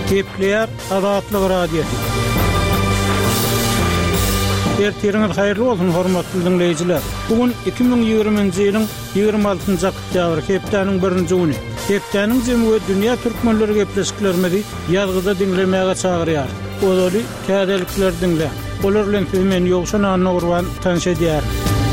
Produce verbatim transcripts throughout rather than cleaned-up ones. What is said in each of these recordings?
Kepler Azatlyk Radiosu. Ertiriniz hayırlı olsun hormatly dinleyijiler. Bugün iki bin ýygrüminji ýylyň ýygrimi altynjy oktýabr hepdeniň birinji güni. Hepdeniň jemgy dünýä türkmenleri gepleşiklerimizi ýazgyda dinlemäge çagyrýar. Oly täzelikler dinle. Olar bilen men ýogşan anna urwan tanşedýär.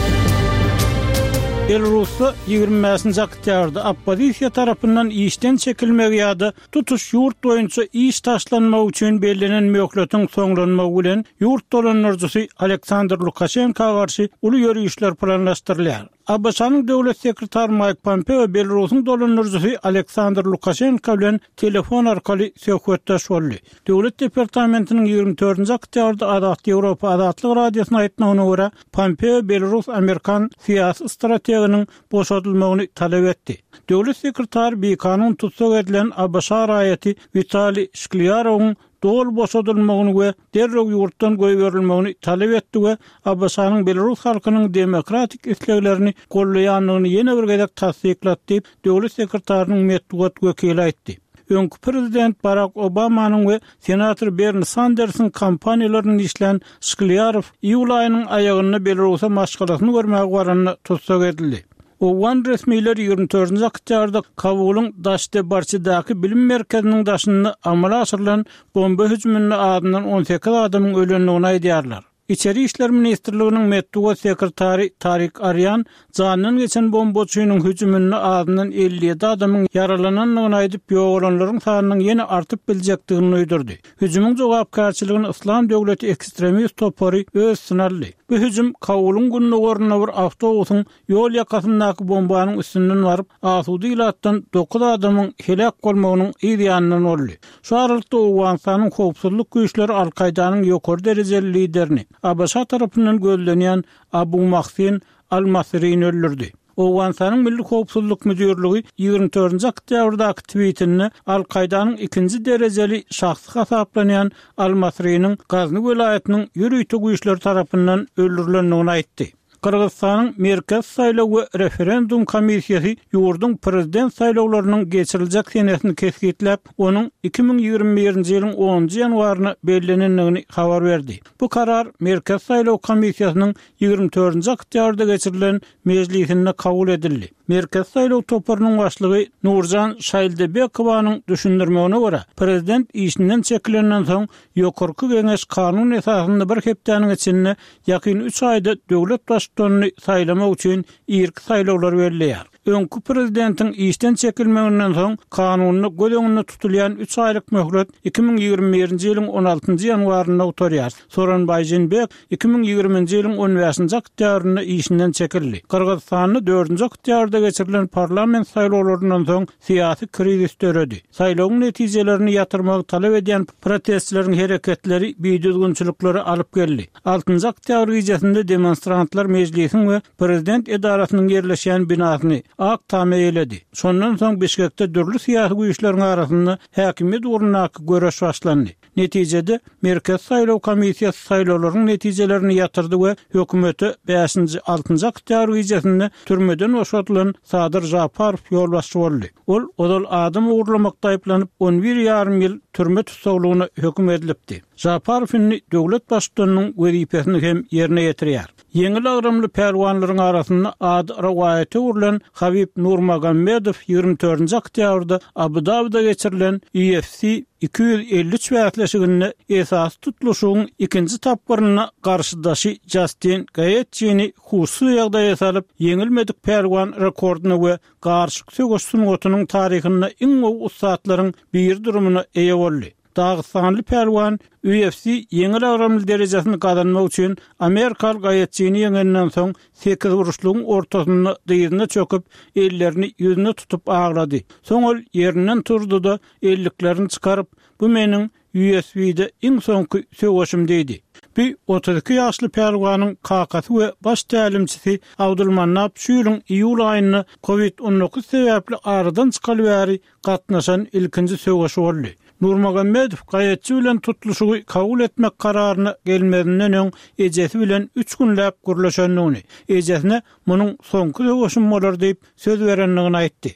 Belarusda ýygrimi beşinji oktýabrda oppozisiýa tarapyndan işden çekilmek ýa-da tutuş ýurt boýunça iş taşlanmak üçin belgilenen möhletin soňlanmagy bilen ýurt dolanjysy Aleksandr Lukashenko'ga garşy uly ýörüşler planlaşdyrylýar. A B S-nyň döwlet sekretary Mike Pompeo Belarusyň dolanjysy Aleksandr Lukashenko bilen telefon arkaly söhbetdeş boldy. Döwlet departamentiniň ýygrimi dördünji oktýabrda Azat Ýewropa Azatlyk Radiosyna aýtmagyna görä, Pompeo Belarus Amerikan syýasy strategiyanyň boşadylmagyny talap etdi. Döwlet sekretary bir kanun tutsak edilen A B S raýaty Vitaliy Shklyarowyň doğal boşadylmagyny we derrew ýurtdan goýberilmegini talap etdi we A B S-nyň Belarus halkynyň demokratik isleglerini gollaýanlygyny ýene bir gezek tasdiklatdy diýip döwlet sekretarymyň medeniýet wekili aýtdy. Öňkü prezident Barack Obamanyň we senator Bernie Sanders'ın kampaniýalaryny işlen Shklyarow iýul aýynyň aýagyny Belarusa maşgalasyny görmäge baranyny tutsak edildi. Owan resmiler ýygrimi dördünji oktýabrda Kabulyň Daşdebarçydaky bilim merkeziniň daşyny amala aşyrylan bomba hüjümüne adyndan on sekiz adamyň ölenligini aýdýarlar. İçeri İşler Ministrliginiň medeniýet sekretary Tarik Aryan janyny geçen bombaçynyň hüjümüne adyndan elli ýedi adamyň yaralananlygyny aýdyp ýoğulanlaryň sanynyň ýene artyp biljekdigini öýdürdi. Hüjümüň jogapkarçylygyny Islam döwleti ekstremist topary öz sınarly. Bu hüjüm Kabulyň gününe gorna bir awtobusyň ýol ýakasyndaky bombanyň üstünden baryp asudy ilatdan dokuz adamyň helak bolmagynyň ýa-da boldy. Şu aralykda Owensanyň howpsuzlyk güýçleri Al-Kaidanyň ýokary derejeli liderini A B S tarapyndan gözlenýän Abu Mahsin Al-Masri'ni öldürdi. Owensanyň Milli Howpsuzlyk Müdürligi ýygrimi dördünji oktýabrdaky tweetini Al-Kaidanyň ikinji derejeli şahsy hasaplanýan Al-Masri'niň Gazny welaýatynyň ýürüýte güýçleri tarapyndan öldürilendigini aýtdy. Kırgızstanyň Merkez saýlaw we referendum komissiýasy ýurdun prezident saýlawlarynyň geçiriljek senesini keskitlep, onuň iki bin ýygrimi birinji ýylyň onunji ýanwaryna bellenenligini habar berdi. Bu karar Merkez saýlaw komissiýasynyň ýygrimi dördünji oktýabrda geçirilen mejlisinde kabul edildi. Merkez saýlaw toparynyň başlygy Nurjan Şaýldebekowanyň düşündirmegine görä, prezident işinden çekilenden soň ýokarky geňeş kanun esasynda bir hepdeniň içinde ýakyn üç aýda döwlet başçylygyny saýlamak üçin irki saýlawlar berilýär. Öňkü prezidentiň işden çekilmeginden soň kanunyny göz tutulýan üç aýlyk möhlet iki bin ýygrimi birinji ýylyň on altyncı ýanwaryna oturýar. Soran Bayjinbek iki bin ýygrimiňji ýylyň on beşinji oktýabrynda işinden çekildi. Kırgızstanyň dördünji oktýabrda geçirilen parlament saýlawlaryndan soň syýasy krizis töredi. Saýlawyň netijelerini ýatyrmagy talap edýän protestçileriň hereketleri biýdüzgünçilikleri alyp geldi. altynjy oktýabr gecesinde demonstrantlar mejlisiň we prezident edarasynyň ýerleşýän binasyny ak tame eyledi. Sondan soň Bişkekde dürli syýasy güýçleriň arasynda häkimiýet urunaky göreş başlandy. Netijede Merkez saýlaw komissiýasy saýlawlaryň netijelerini ýatyrdy we hökümeti beşinji altynjy oktýabr gecesinde türmeden boşatylan Sadyr Japarow ýolbaşçy boldy. Ol odal adam uğurlamakda aýplanyp on bir ýarym ýyl türme tutsaglygyna höküm edilipdi. Japarowyň döwlet başçylygynyň wezipesini hem ýerine ýetirýär. Yeňil agramly perwanlaryň arasynda ad rawayaty urulan Habib Nurmagomedov ýygrimi dördünji oktýabrda Abu Dabida geçirilen U F C iki yüz elli üç wätleşigine esas tutuluşyň ikinji tapgyryna garşydaşy Justin Gaethje'ni hususy ýagdaýa salyp yeňilmedik perwan rekordyny we garşyk sögüşsün otunyň taryhyna iň gowy ustadlaryň bir durumuna eýe boldy. Dağıstanlı perwan U F C yeňil agramly derejesini kazanmak üçin Amerikal Gaethje'ni yeňenden soň sekiz uruşlugyň ortasyna dyýyna çöküp ellerini ýüzüne tutup ağlady. Soň ol ýerinden turdy-da elliklerini çykaryp bu meniň U F C'de iň soňky sögüşim diýdi. Bir otuz iki ýaşly perwanyň kakasy we baş tälimçisi Abdulmanap şu ýylyň iýul aýyny covid on dokuz sebäpli aradan çykalypary gatnaşan ilkinji sögüşi boldy. Nurmagomedov Gaethje bilen tutuluşy kabul etmek kararyna gelmedinden öň ejesi bilen üç günläp gürleşenligini, ejesine munyň soňky sögüşim bolar diýip söz berenligini aýtdy.